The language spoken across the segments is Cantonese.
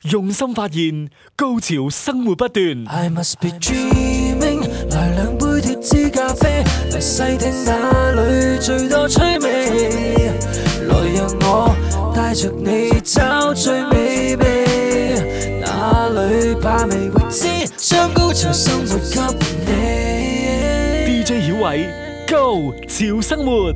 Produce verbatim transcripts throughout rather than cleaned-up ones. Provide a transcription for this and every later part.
用心發現，高潮生活不斷。 I must be dreaming， 來兩杯脫脂咖啡，嚟細聽哪裏最多趣味，來讓我帶着你找最美味，哪裏把味會知，將高潮生活給你。 D J 曉偉，Go 潮生活，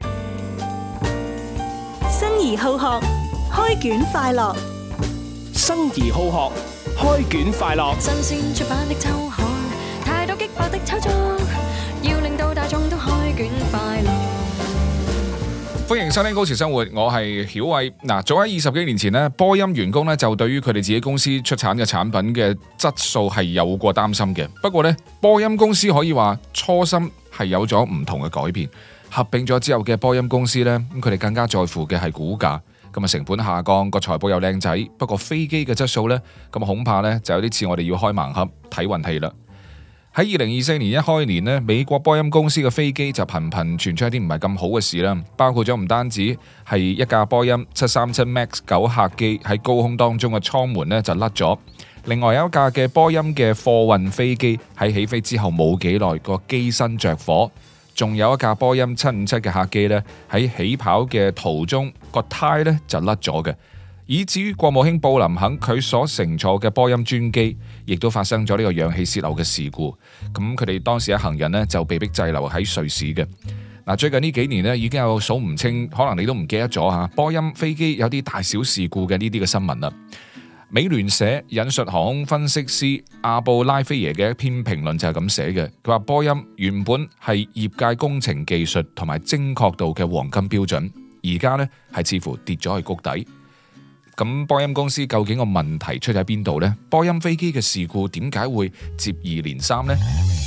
生而好學，開卷快樂。 生而好學，開卷快樂。 新鮮出版的週刊，太多激烈的炒作，要令到大眾都開卷快樂。 歡迎收聽《高潮生活》，我係曉偉。嗱，早喺二十幾年前呢，波音員工呢就對於佢哋自己公司出產嘅產品嘅質素係有過擔心嘅。不過呢，波音公司可以話初心係有咗唔同嘅改變。合併咗之後嘅波音公司呢，咁佢哋更加在乎嘅係股價。咁啊，成本下降，個財報又靚仔，不過飛機嘅質素呢，咁恐怕呢就有啲似我哋要開盲盒睇運氣啦。喺二零二四年一開年呢，美國波音公司嘅飛機就頻頻傳出一啲唔係咁好嘅事啦，包括咗唔單止係一架波音七三七 MAX 九客機喺高空當中嘅艙門呢就甩咗，另外有一架嘅波音嘅貨運飛機喺起飛之後冇幾耐個機身着火。仲有一架波音七五七嘅客機呢，喺起跑嘅途中個胎呢就甩咗嘅，以至於國務卿布林肯佢所乘坐嘅波音專機，亦都發生咗呢個氧氣泄漏嘅事故。咁佢哋當時一行人呢就被逼滯留喺瑞士嘅。嗱，最近呢幾年呢已經有數唔清，可能你都唔記得咗吓，波音飛機有啲大小事故嘅呢啲嘅新聞啦。美聯社引述航空分析師阿布拉菲耶嘅一篇評論就係咁寫嘅，佢話波音原本係業界工程技術同埋精確度嘅黃金標準，而家呢係似乎跌咗去谷底。咁波音公司究竟個問題出喺邊度呢？波音飛機嘅事故點解會接二連三呢？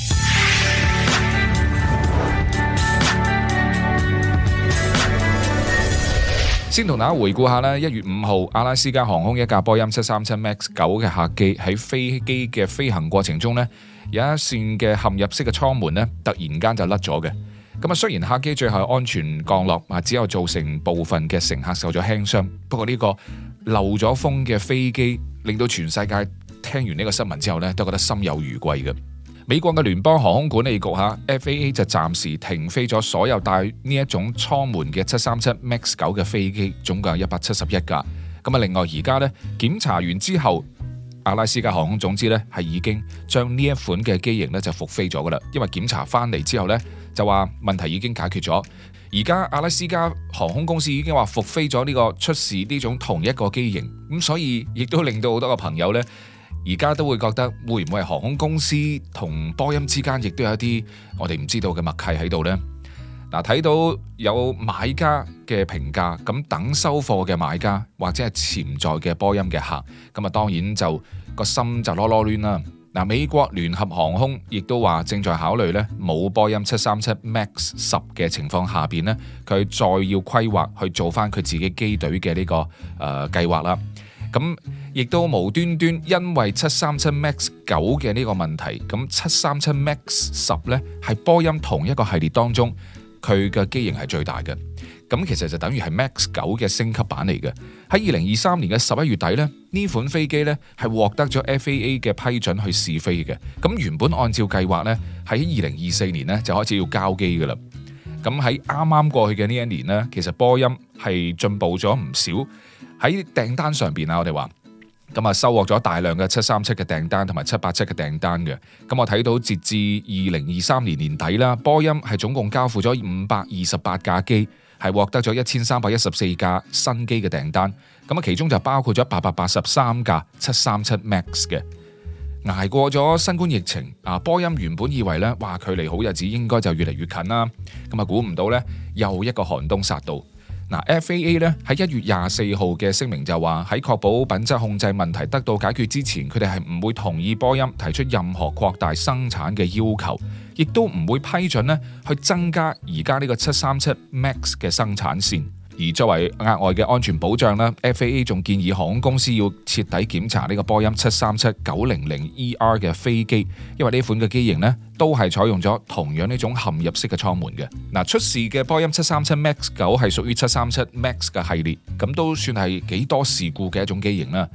先同大家回顧下啦，一月五號，阿拉斯加航空一架波音七三七 MAX 九嘅客機喺飛機嘅飛行過程中呢，有一扇嘅嵌入式嘅艙門呢，突然間就甩咗嘅。咁啊，雖然客機最後安全降落，啊只有造成部分嘅乘客受咗輕傷，不過呢個漏咗風嘅飛機，令到全世界聽完呢個新聞之後呢，都覺得心有餘悸嘅。美國嘅聯邦航空管理局吓 F A A 就暫時停飛咗所有帶呢一種艙門嘅七三七 MAX 九嘅飛機，總共有一百七十一架。咁啊，另外而家呢，檢查完之後，阿拉斯加航空總之呢係已經將呢一款嘅機型呢就復飛咗噶啦，因為檢查翻嚟之後呢，就話問題已經解決咗。而家阿拉斯加航空公司已經話復飛咗呢個出事呢種同一個機型，咁所以亦都令到好多個朋友呢。而家都會覺得會唔會係航空公司同波音之間亦都有一啲我哋唔知道嘅默契喺度呢？嗱，睇到有買家嘅評價，咁等收貨嘅買家或者係潛在嘅波音嘅客，咁啊當然就個心就囉囉攣啦。嗱，美國聯合航空亦都話正在考慮呢冇波音七三七 MAX 十嘅情況下邊呢，佢再要規劃去做翻佢自己機隊嘅呢個誒計劃啦。咁亦都無端端因為七三七 MAX 九嘅呢個問題，咁七三七 MAX 十呢係波音同一個系列當中佢嘅機型係最大嘅，咁其實就等於係 MAX 九嘅升級版嚟嘅。喺二零二三年嘅十一月底呢，呢款飛機呢係獲得咗 F A A 嘅批准去試飛嘅。咁原本按照計劃呢，喺二零二四年呢就開始要交機噶啦。咁喺啱啱過去嘅呢一年呢，其實波音係進步咗唔少。喺訂單上邊啊，我哋話咁啊，收穫咗大量嘅七三七嘅訂單同埋七八七嘅訂單嘅。咁我睇到截至二零二三年年底啦，波音係總共交付咗五百二十八架機，係獲得咗一千三百一十四架新機嘅訂單。咁啊，其中就包括咗八百八十三架七三七 MAX 嘅。捱過咗新冠疫情啊，波音原本以為呢，哇，距離好日子應該就越嚟越近啦。咁啊，估唔到呢，又一個寒冬殺到。嗱 ，F A A 咧喺一月廿四號嘅聲明就話喺確保品質控制問題得到解決之前，佢哋係唔會同意波音提出任何擴大生產嘅要求，亦都唔會批准呢去增加而家呢個七三七 MAX 嘅生產線。而作為額外嘅安全保障啦 ，F A A 仲建議航空公司要徹底檢查呢個波音七三七九零零 E R 嘅飛機，因為呢款嘅機型呢都係採用咗同樣呢種嵌入式嘅艙門嘅。嗱，出事嘅波音七三七 MAX 九係屬於七三七 MAX 嘅系列，咁都算係幾多事故嘅一種機型啦。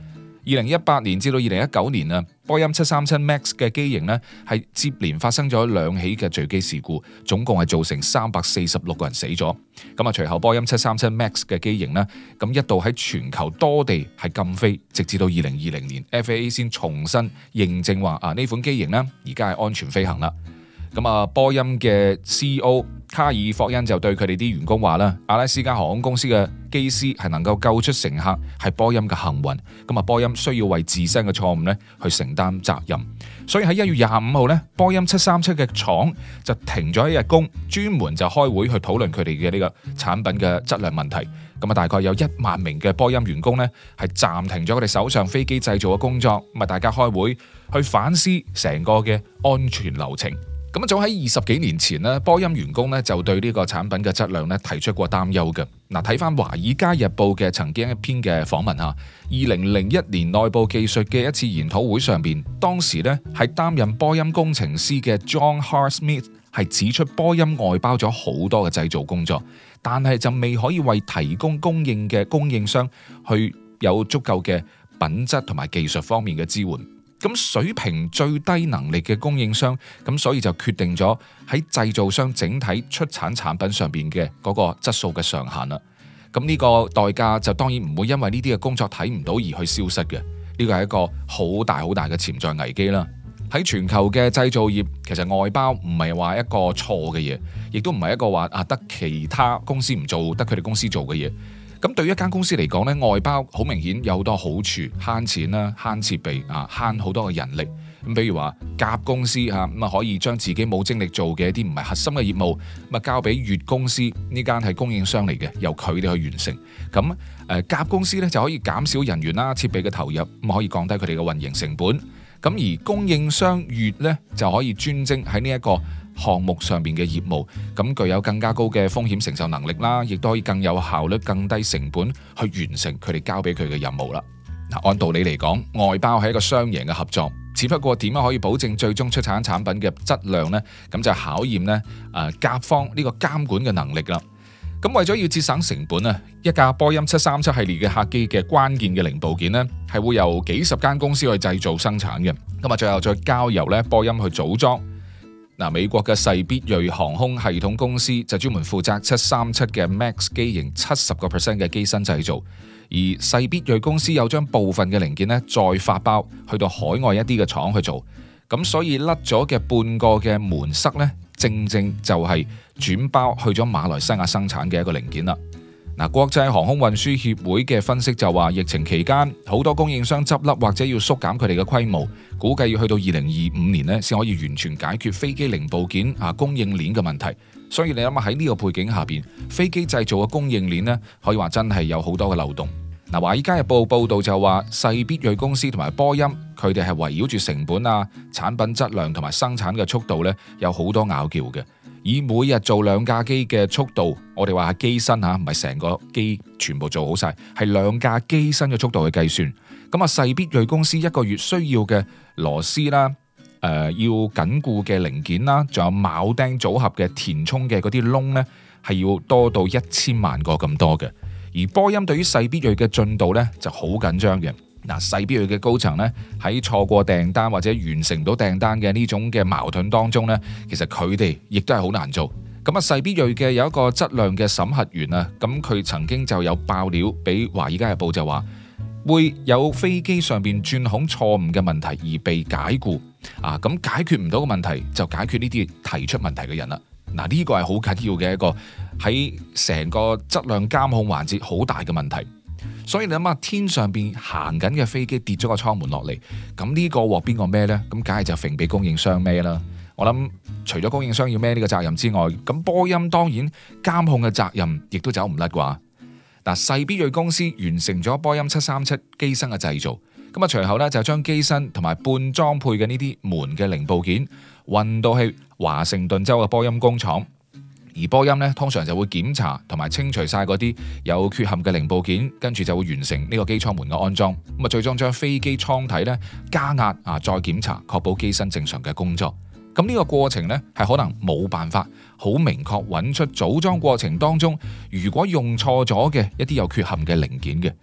二零一八年至到二零一九年啊，波音七三七 MAX 嘅機型呢係接連發生咗兩起嘅墜機事故，總共係造成三百四十六個人死咗。咁啊，隨後波音七三七 MAX 嘅機型呢，咁一度喺全球多地係禁飛，直至到二零二零年 F A A 先重新認證話啊呢款機型呢而家係安全飛行啦。咁啊，波音嘅 C E O 卡爾霍恩就對佢哋啲員工話啦，阿拉斯加航空公司嘅機師係能夠救出乘客，係波音嘅幸運。咁啊，波音需要為自身嘅錯誤咧去承擔責任。所以喺一月廿五號咧，波音七三七嘅廠就停咗一日工，專門就開會去討論佢哋嘅呢個產品嘅質量問題。咁啊，大概有一萬名嘅波音員工咧係暫停咗佢哋手上飛機製造嘅工作，咁啊，大家開會去反思成個嘅安全流程。咁早喺二十幾年前呢，波音員工呢就對呢個產品嘅質量呢提出過擔憂嘅。嗱，睇翻《華爾街日報》嘅曾經一篇嘅訪問嚇，二零零一年內部技術嘅一次研討會上邊，當時呢係擔任波音工程師嘅 John Hart-Smith 係指出波音外包咗好多嘅製造工作，但係就未可以為提供供應嘅供應商去有足夠嘅品質同埋技術方面嘅支援。咁水平最低能力嘅供應商，咁所以就決定咗喺製造商整體出產產品上邊嘅嗰個質素嘅上限啦。咁呢個代價就當然唔會因為呢啲嘅工作睇唔到而去消失嘅，呢個係一個好大好大嘅潛在危機啦。喺全球嘅製造業，其實外包唔係話一個錯嘅嘢，亦都唔係一個話啊得其他公司唔做，得佢哋公司做嘅嘢。咁對於一間公司嚟講咧，外包好明顯有好多好處，慳錢啦，慳設備啊，慳好多嘅人力。咁比如話甲公司嚇咁啊，可以將自己冇精力做嘅一啲唔係核心嘅業務，咁啊交俾乙公司，呢間係供應商嚟嘅，由佢哋去完成。咁誒甲公司咧就可以減少人員啦、設備嘅投入，咁可以降低佢哋嘅運營成本。咁而供應商乙咧就可以專精喺呢一個項目上邊嘅業務，咁具有更加高嘅風險承受能力啦，亦都可以更有效率、更低成本去完成佢哋交俾佢嘅任務啦。嗱，按道理嚟講，外包係一個雙贏嘅合作，只不過點樣可以保證最終出產產品嘅質量呢？咁就考驗呢誒甲方呢個監管嘅能力啦。咁為咗要節省成本啊，一架波音七三七系列嘅客機嘅關鍵嘅零部件呢，係會由幾十間公司去製造生產嘅，咁啊最後再交由咧波音去組裝。嗱，美國嘅世必瑞航空系統公司就專門負責七三七嘅 MAX 機型七十個 percent 嘅機身製造，而世必瑞公司有將部分嘅零件呢再發包去到海外一啲嘅廠去做，咁所以甩咗嘅半個嘅門塞呢，正正就係轉包去咗馬來西亞生產嘅一個零件啦。嗱，國際航空運輸協會嘅分析就話，疫情期間好多供應商執笠或者要縮減佢哋嘅規模，估計要去到二零二五年呢先可以完全解決飛機零部件啊供應鏈嘅問題。所以你諗下喺呢個背景下邊，飛機製造嘅供應鏈呢，可以話真係有好多嘅漏洞。嗱，《華爾街日報》報道就話，世必瑞公司同埋波音，佢哋係圍繞住成本啊、產品質量同埋生產嘅速度呢，有好多拗撬嘅。以每日做兩架機嘅速度，我哋話係機身嚇，唔係成個機全部做好晒，係兩架機身嘅速度去計算。咁啊，世必瑞公司一個月需要嘅螺絲啦、誒、呃、要緊固嘅零件啦，仲有鉚釘組合嘅填充嘅嗰啲窿呢，係要多到一千萬個咁多嘅。而波音對於世必瑞嘅進度呢就好緊張嘅。嗱，世必瑞嘅高層呢，喺錯過訂單或者完成唔到訂單嘅呢種嘅矛盾當中呢，其實佢哋亦都係好難做。咁啊，世必瑞嘅有一個質量嘅審核員啊，咁佢曾經就有爆料俾華爾街日報就話，會有飛機上邊鑽孔錯誤嘅問題而被解雇啊，咁解決唔到嘅問題就解決呢啲提出問題嘅人啦。嗱，呢個係好緊要嘅一個喺成個質量監控環節好大嘅問題。所以你諗下，天上邊行緊嘅飛機跌咗個艙門落嚟，咁呢個鑊邊個孭呢？咁梗係就揈俾供應商孭啦。我諗除咗供應商要孭呢個責任之外，咁波音當然監控嘅責任亦都走唔甩啩。嗱，世必瑞公司完成咗波音七三七機身嘅製造，咁啊隨後呢，就將機身同埋半裝配嘅呢啲門嘅零部件運到去華盛頓州嘅波音工廠。而波音咧，通常就會檢查同埋清除晒嗰啲有缺陷嘅零部件，跟住就會完成呢個機艙門嘅安裝。咁啊，最終將飛機艙體咧加壓啊，再檢查，確保機身正常嘅工作。咁呢個過程咧係可能冇辦法好明確揾出組裝過程當中如果用錯咗嘅一啲有缺陷嘅零件嘅。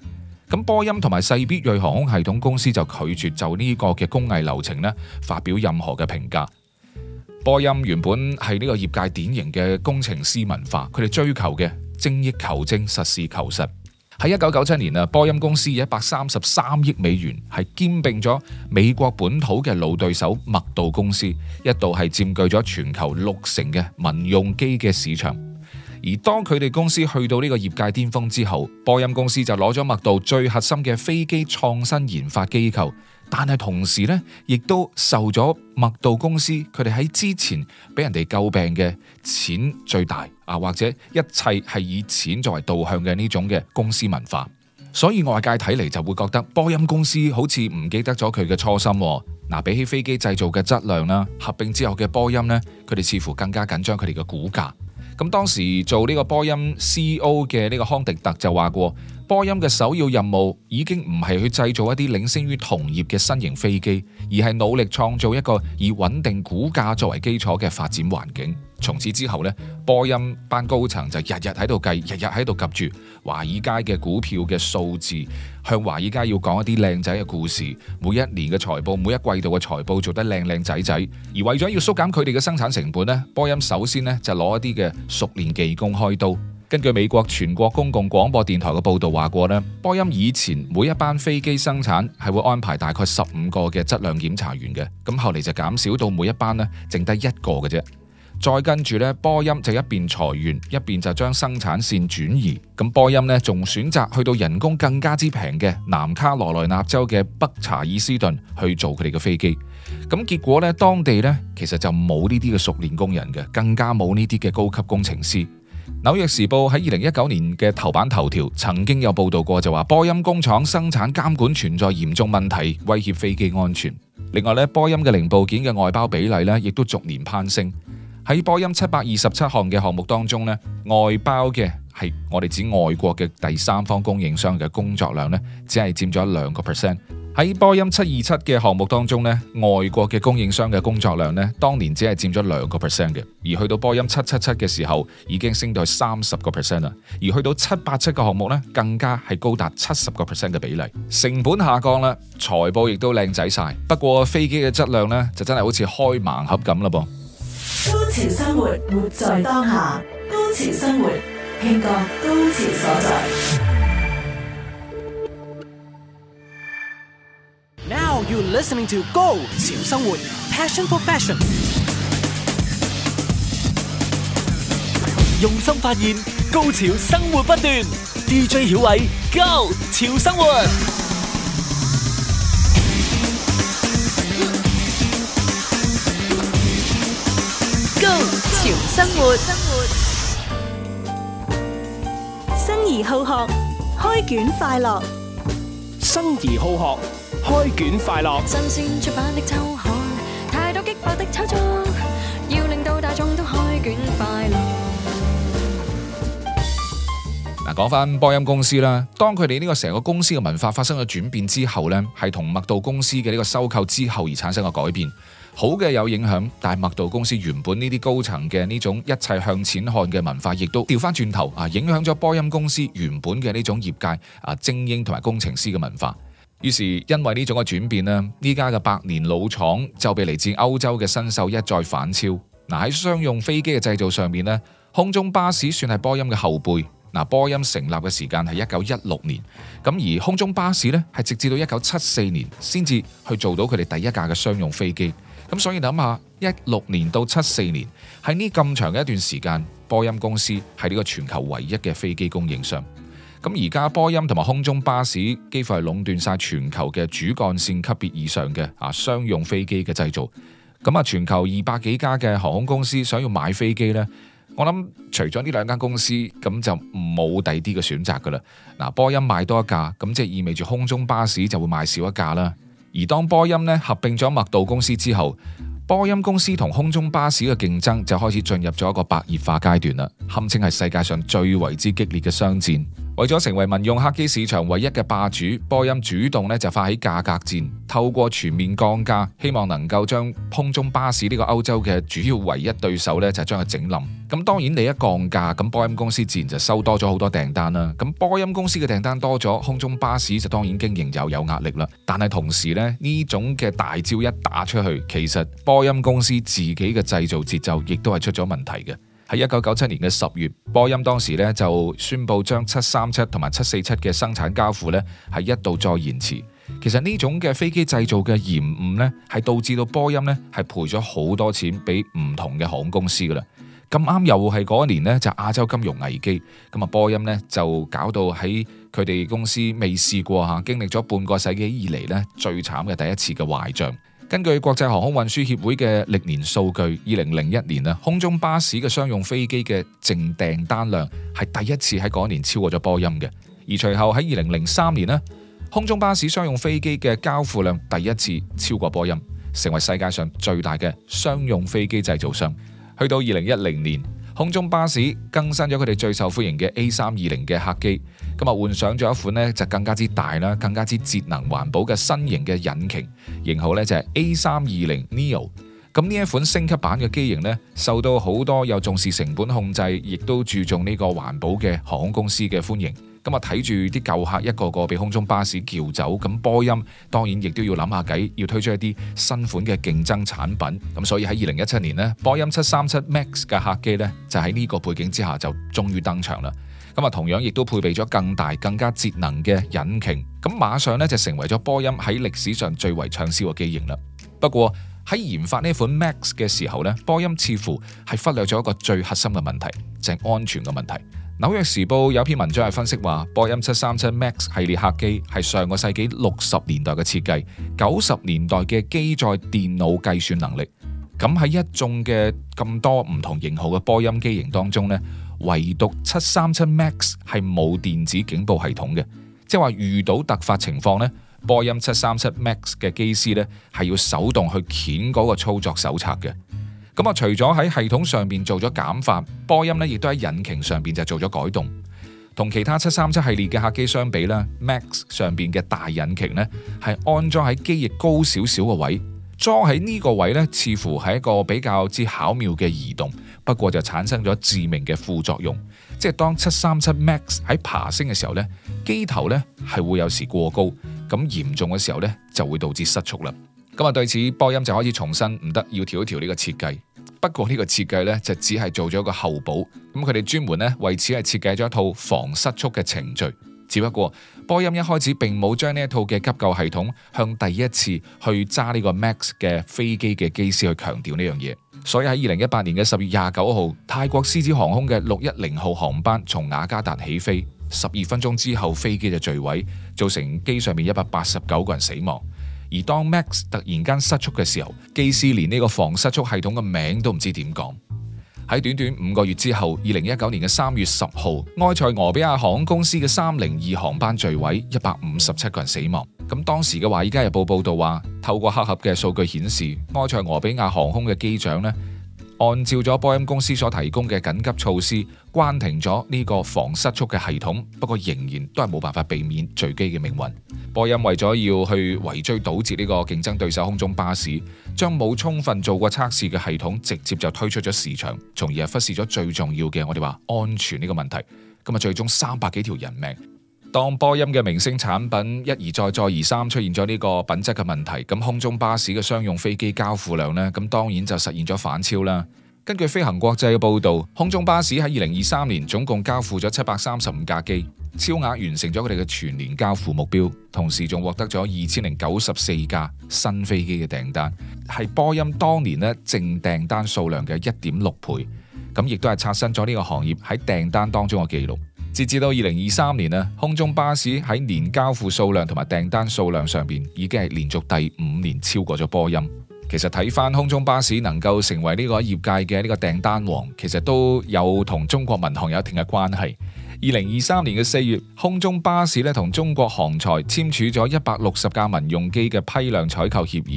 咁波音同埋細必瑞航空系統公司就拒絕就呢個嘅工藝流程呢發表任何嘅評價。波音原本係呢個業界典型嘅工程師文化，佢哋追求嘅精益求精、實事求是。喺一九九七年啊，波音公司以一百三十三億美元係兼併咗美國本土嘅老對手麥道公司，一度係佔據咗全球六成嘅民用機嘅市場。而當佢哋公司去到呢個業界巔峰之後，波音公司就攞咗麥道最核心嘅飛機創新研發機構，但係同時呢，亦都受咗麥道公司佢哋喺之前俾人哋詬病嘅錢最大啊，或者一切係以錢作為導向嘅呢種嘅公司文化。所以外界睇嚟就會覺得波音公司好似唔記得咗佢嘅初心。嗱，比起飛機製造嘅質量啦，合併之後嘅波音呢，佢哋似乎更加緊張佢哋嘅股價。咁當時做呢個波音 C E O 嘅呢個康迪特就話過，波音嘅首要任務已經唔係去製造一啲領先於同業嘅新型飛機，而係努力創造一個以穩定股價作為基礎嘅發展環境。從此之後呢，波音班高層就日日喺度計，日日喺度及住華爾街嘅股票嘅數字，向華爾街要講一啲靚仔嘅故事。每一年嘅財報，每一季度嘅財報做得靚靚仔仔。而為咗要縮減佢哋嘅生產成本呢，波音首先呢就攞一啲嘅熟練技工開刀。根據美國全國公共廣播電台嘅報導話過呢，波音以前每一班飛機生產係會安排大概十五個嘅質量檢查員嘅，咁後嚟就減少到每一班呢剩低一個嘅啫。再跟住咧，波音就一邊裁員，一邊就將生產線轉移。咁波音呢，仲選擇去到人工更加之平嘅南卡羅來納州嘅北查爾斯頓去做佢哋嘅飛機。咁結果呢，當地呢，其實就冇呢啲嘅熟練工人嘅，更加冇呢啲嘅高級工程師。紐約時報喺二零一九年嘅頭版頭條曾經有報道過，就話波音工廠生產監管存在嚴重問題，威脅飛機安全。另外呢，波音嘅零部件嘅外包比例呢，亦都逐年攀升。喺波音七百二十七項嘅項目當中呢，外包嘅係我哋指外國嘅第三方供應商嘅工作量呢，只係佔咗兩個 percent。喺波音七二七嘅項目當中呢，外國嘅供應商嘅工作量呢，當年只係佔咗兩個 percent 嘅，而去到波音七七七嘅時候，已經升到去三十個 percent 啦。而去到七八七個項目呢，更加係高達七十個 percent 嘅比例，成本下降啦，財報亦都靚仔晒。不過飛機嘅質量呢，就真係好似開盲盒咁啦噃。 高潮生活，活在當下。高潮生活，聽覺高潮所在。 Now you listening to 高潮生活 ，Passion for Fashion。用心發現，高潮生活不斷。D J 曉偉，高潮生活。 高潮生活，生而好學，開卷快樂。 生而好學，開卷快樂。 新鮮出版的週刊，太多激爆的炒作，要令到大眾都開卷快樂。 嗱，講翻波音公司啦，當佢哋呢個成個公司嘅文化發生咗轉變之後呢，係同麥道公司嘅呢個收購之後而產生嘅改變。好嘅有影響，但係麥道公司原本呢啲高層嘅呢種一切向錢看嘅文化，亦都調翻轉頭啊，影響咗波音公司原本嘅呢種業界啊精英同埋工程師嘅文化。於是因為呢種嘅轉變呢，呢家嘅百年老廠就被嚟自歐洲嘅新秀一再反超。嗱，喺商用飛機嘅製造上面呢，空中巴士算係波音嘅後輩。嗱，波音成立嘅時間係一九一六年，咁而空中巴士呢，係直至到一九七四年先至去做到佢哋第一架嘅商用飛機。咁所以諗下，一六年到七四年喺呢咁長嘅一段時間，波音公司係呢個全球唯一嘅飛機供應商。咁而家波音同埋空中巴士幾乎係壟斷晒全球嘅主幹線級別以上嘅啊商用飛機嘅製造。咁啊，全球二百幾家嘅航空公司想要買飛機呢，我諗除咗呢兩間公司，咁就冇第啲嘅選擇噶啦。嗱，波音賣多一架，咁即係意味住空中巴士就會賣少一架啦。而當波音呢合併咗麥道公司之後，波音公司同空中巴士嘅競爭就開始進入咗一個白熱化階段啦，堪稱係世界上最為之激烈嘅商戰。 為咗成為民用客機市場唯一嘅霸主，波音主動咧就發起價格戰，透過全面降價，希望能夠將空中巴士呢個歐洲嘅主要唯一對手咧就將佢整冧。咁當然你一降價，咁波音公司自然就收多咗好多訂單啦。咁波音公司嘅訂單多咗，空中巴士就當然經營又有壓力啦。但係同時咧，呢種嘅大招一打出去，其實波音公司自己嘅製造節奏亦都係出咗問題嘅。喺一九九七年嘅十月，波音當時咧就宣布將七三七同埋七四七嘅生產交付咧係一度再延遲。其實呢種嘅飛機製造嘅延誤咧，係導致到波音咧係賠咗好多錢俾唔同嘅航空公司噶啦。咁啱又係嗰一年呢，就亞洲金融危機，咁啊波音呢就搞到喺佢哋公司未試過嚇，經歷咗半個世紀以嚟呢最慘嘅第一次嘅壞帳。根據國際航空運輸協會嘅歷年數據，二零零一年啊，空中巴士嘅商用飛機嘅淨訂單量係第一次喺嗰年超過咗波音嘅。而隨後喺二零零三年呢，空中巴士商用飛機嘅交付量第一次超過波音，成為世界上最大嘅商用飛機製造商。去到二零一零年，空中巴士更新咗佢哋最受歡迎嘅 A 三二零嘅客機，咁啊換上咗一款呢就更加之大啦、更加之節能環保嘅新型嘅引擎，型號呢就係 A 三二零 Neo。咁呢一款升級版嘅機型呢，受到好多又重視成本控制，亦都注重呢個環保嘅航空公司嘅歡迎。咁啊睇住啲舊客一個個被空中巴士叫走，咁波音當然亦都要諗下計，要推出一啲新款嘅競爭產品。咁所以喺二零一七年呢，波音七三七 MAX 嘅客機呢，就喺呢個背景之下就終於登場啦。咁啊同樣亦都配備咗更大、更加節能嘅引擎，咁馬上呢，就成為咗波音喺歷史上最為暢銷嘅機型啦。不過喺研發呢款 MAX 嘅時候呢，波音似乎係忽略咗一個最核心嘅問題，就係安全嘅問題。紐約時報有篇文章係分析話，波音七三七 MAX 系列客機係上個世紀六十年代嘅設計，九十年代嘅機載電腦計算能力。咁喺一眾嘅咁多唔同型號嘅波音機型當中呢，唯獨七三七 MAX 係冇電子警報系統嘅，即係話遇到突發情況呢，波音七三七 MAX 嘅機師呢係要手動去鉗嗰個操作手冊嘅。咁啊，除咗喺系統上邊做咗減法，波音呢亦都喺引擎上邊就做咗改動。同其他七三七系列嘅客機相比呢， MAX 上邊嘅大引擎呢係安裝喺機翼高少少嘅位，裝喺呢個位呢似乎係一個比較之巧妙嘅移動，不過就產生咗致命嘅副作用，即係當七三七 MAX 喺爬升嘅時候呢，機頭呢係會有時過高，咁嚴重嘅時候呢就會導致失速啦。咁啊，對此波音就開始重新唔得要調一調呢個設計。不過呢個設計呢，就只係做咗一個後補，咁佢哋專門呢為此係設計咗一套防失速嘅程序。只不過波音一開始並冇將呢一套嘅急救系統向第一次去揸呢個 MAX 嘅飛機嘅機師去強調呢樣嘢。所以喺二零一八年嘅十月廿九號，泰國獅子航空嘅六一零號航班從雅加達起飛，十二分鐘之後飛機就墜毀，造成機上面一百八十九個人死亡。而當 MAX 突然間失速嘅時候，機師連呢個防失速系統嘅名都唔知點講。喺短短五個月之後，二零一九年嘅三月十號，埃塞俄比亞航空公司嘅三零二航班墜毀，一百五十七個人死亡。咁當時嘅華爾街日報報道話，透過黑盒嘅數據顯示，埃塞俄比亞航空嘅機長呢，按照咗波音公司所提供嘅緊急措施，關停咗呢個防失速嘅系統，不過仍然都係冇辦法避免墜機嘅命運。波音為咗要去圍追堵截呢個競爭對手空中巴士，將冇充分做過測試嘅系統直接就推出咗市場，從而係忽視咗最重要嘅我哋話安全呢個問題。咁啊，最終三百幾條人命。當波音嘅明星產品一而再再而三出現咗呢個品質嘅問題，咁空中巴士嘅商用飛機交付量呢，咁當然就實現咗反超啦。根據飛行國際嘅報導，空中巴士喺二零二三年總共交付咗七百三十五架機，超額完成咗佢哋嘅全年交付目標，同時仲獲得咗二千零九十四架新飛機嘅訂單，係波音當年呢淨訂單數量嘅一點六倍，咁亦都係刷新咗呢個行業喺訂單當中嘅記錄。截至到二零二三年啊，空中巴士喺年交付數量同埋訂單數量上邊已經係連續第五年超過咗波音。其實睇翻空中巴士能夠成為呢個業界嘅呢個訂單王，其實都有同中國民航有一定嘅關係。二零二三年嘅四月，空中巴士咧同中國航材簽署咗一百六十架民用機嘅批量採購協議，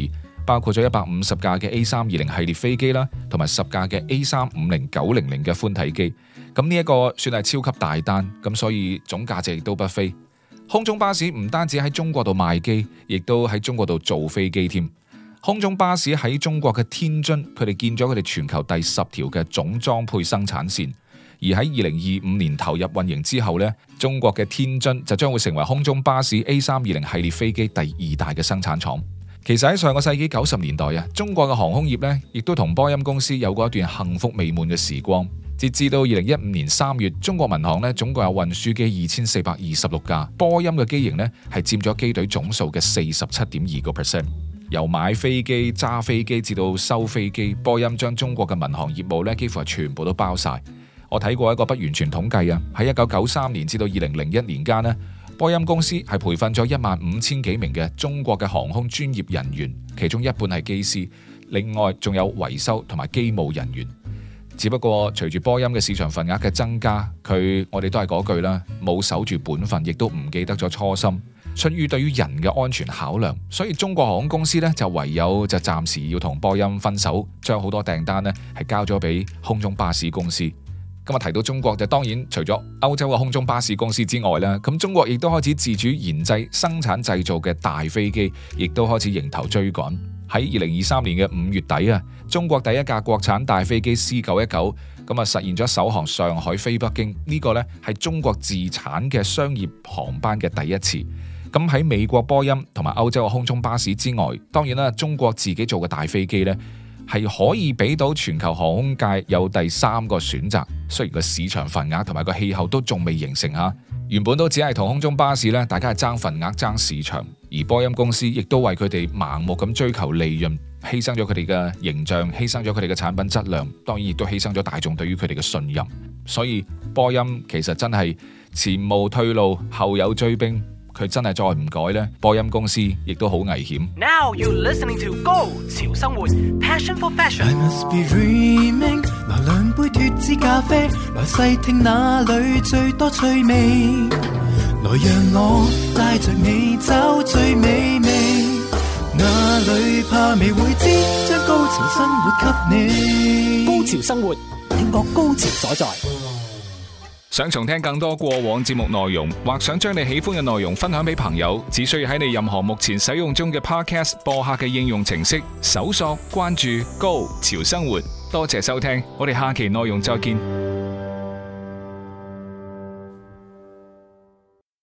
包括咗一百五十架嘅 A 三二零系列飛機啦，同埋十架嘅 A 三五零九零零嘅寬體機。咁呢一個算係超級大單，咁所以總價值亦都不菲。空中巴士唔單止喺中國度賣機，亦都喺中國度造飛機添。空中巴士喺中國嘅天津，佢哋建咗佢哋全球第十條嘅總裝配生產線。而喺二零二五年投入運營之後呢，中國嘅天津就將會成為空中巴士 A 三二零系列飛機第二大嘅生產廠。其實喺上個世紀九十年代啊，中國嘅航空業呢亦都同波音公司有過一段幸福美滿嘅時光。截至到二零一五年三月，中國民航呢總共有運輸機二千四百二十六架，波音嘅機型呢係佔咗機隊總數嘅四十七點二個 percent。由買飛機、揸飛機至到收飛機，波音將中國嘅民航業務呢幾乎係全部都包晒。我睇過一個不完全統計啊，喺一九九三年至到二零零一年間呢，波音公司係培訓咗一萬五千幾名嘅中國嘅航空專業人員，其中一半係機師，另外仲有維修同埋機務人員。只不過隨住波音嘅市場份額嘅增加，佢我哋都係嗰句啦，冇守住本分，亦都唔記得咗初心。出於對於人嘅安全考量，所以中國航空公司呢就唯有就暫時要同波音分手，將好多訂單呢係交咗俾空中巴士公司。今日提到中國，就當然除咗歐洲嘅空中巴士公司之外啦，咁中國亦都開始自主研製、生產製造嘅大飛機，亦都開始迎頭追趕。喺二零二三年嘅五月底啊，中國第一架國產大飛機 C 九一九咁啊實現咗首航上海飛北京，呢個呢係中國自產嘅商業航班嘅第一次。咁喺美國波音同埋歐洲嘅空中巴士之外，當然啦，中國自己做嘅大飛機呢係可以俾到全球航空界有第三個選擇。雖然個市場份額同埋個氣候都仲未形成吓，原本都只係同空中巴士呢，大家係爭份額爭市場，而波音公司亦都為佢哋盲目咁追求利潤，犧牲咗佢哋嘅形象，犧牲咗佢哋嘅產品質量，當然亦都犧牲咗大眾對於佢哋嘅信任。所以波音其實真係前無退路，後有追兵。佢真係再唔改呢，波音公司亦都好危險。 Now you listening to Go 潮生活 Passion for Fashion。 I must be dreaming。 來兩杯脫脂咖啡，來細聽哪裏最多趣味，來讓我帶着你找最美味，哪裏怕未會知，將高潮生活給你。 高潮生活，聽覺高潮所在。 想重聽更多過往節目內容，或想將你喜歡嘅內容分享俾朋友，只需要喺你任何目前使用中嘅 Podcast 播客嘅應用程式搜索關注 Go 潮生活。多謝收聽，我哋下期內容再見。